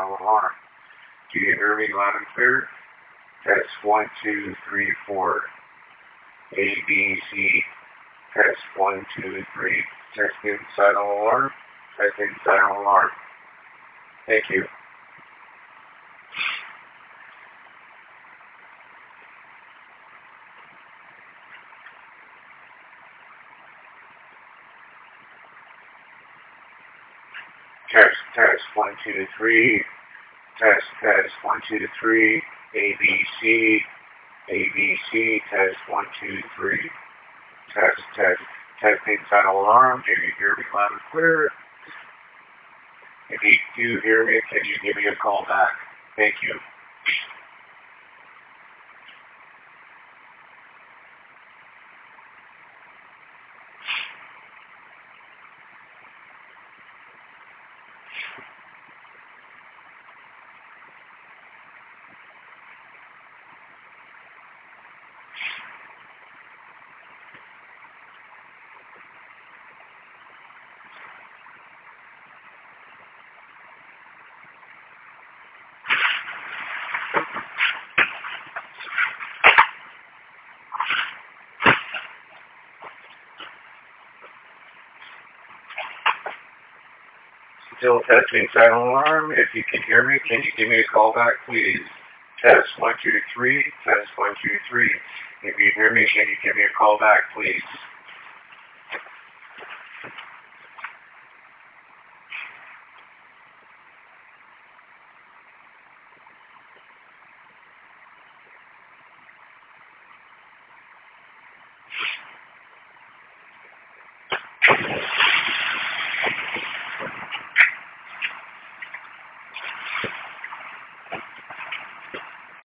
silent alarm. Do you hear me loud and clear? Test 1, 2, 3, 4. A, B, C. Test 1, 2, 3. Testing silent alarm. Testing silent alarm. Thank you. Test 1, 2, 3. Test 1, 2, 3. A, B, C. A, B, C. Test 1, 2, 3. Testing silent alarm. Do you hear me loud and clear? If you do hear me, can you give me a call back? Thank you. Still testing silent alarm. If you can hear me, can you give me a call back, please? Test 1, 2, 3. Test 1, 2, 3. If you hear me, can you give me a call back, please?